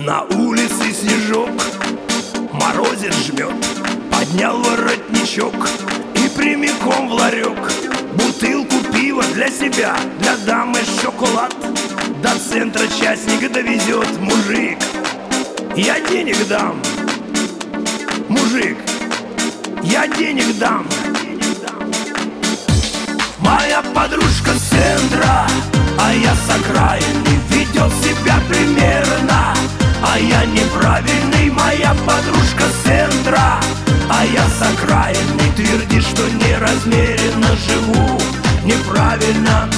На улице снежок, морозец жмет. Поднял воротничок и прямиком в ларек. Бутылку пива для себя, для дамы шоколад. До центра частник довезет мужик. Я денег дам, мужик, я денег дам. Моя подружка с центра, а я с окраины, ведет себя примерно, а я неправильный. Моя подружка с центра, а я с окраины, твердит, что неразмеренно живу неправильно.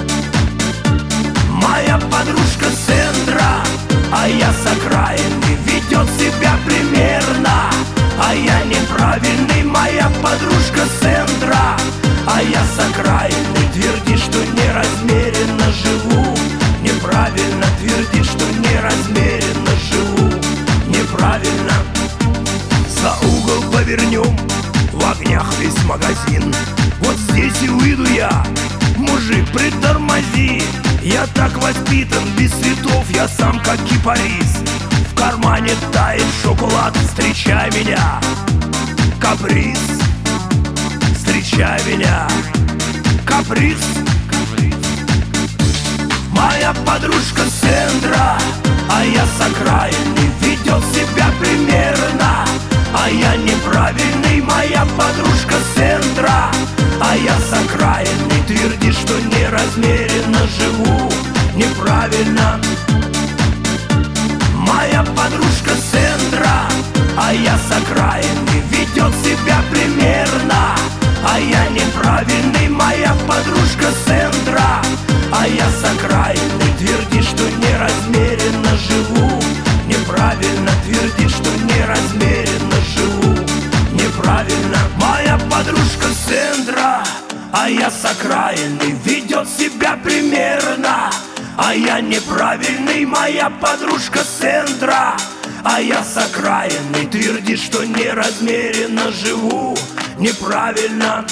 Моя подружка с центра, а я с окраины, ведет себя примерно, а я неправильный. Моя подружка с центра, а я с окраины, твердит, что неразмеренно живу неправильно. Твердит, что неразмеренно живу неправильно. За угол повернем, в огнях весь магазин. Вот здесь и выйду я, мужик, притормози. Я так воспитан, без цветов я сам как кипарис. В кармане тает шоколад, встречай меня, каприз. Встречай меня, каприз. Моя подружка с центра, а я с окраины, ведет себя примерно, а я неправильный. Моя подружка с центра, а я с окраины, твердит, что неразмеренно живу неправильно. Моя подружка с центра, а я с окраины, ведет себя примерно, а я неправильный. Моя подружка с центра, а я с окраины, твердит, что неразмеренно живу неправильно. Твердит, что неразмеренно живу неправильно. Моя подружка с центра, а я с окраины, ведет себя примерно, а я неправильный. Моя подружка с центра, а я с окраины, твердит, что неразмеренно живу неправильно.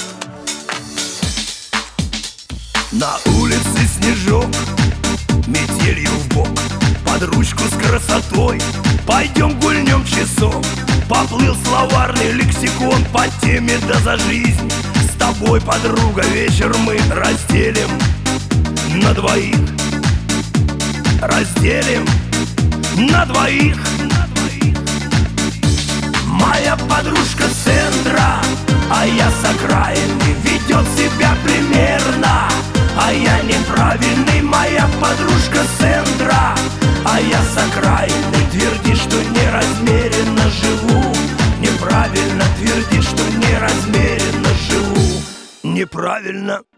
На улице снежок, метелью в бок, под ручку с красотой пойдем гульнем часок. Поплыл словарный лексикон по теме «Да за жизнь». С тобой, подруга, вечер мы разделим на двоих. Разделим на двоих. Моя подружка с центра, а я с окраины, ведет себя примерно, а я неправильный. Моя подружка с центра, а я с окраины, твердит, что неразмеренно живу неправильно. Твердит, что неразмеренно живу неправильно.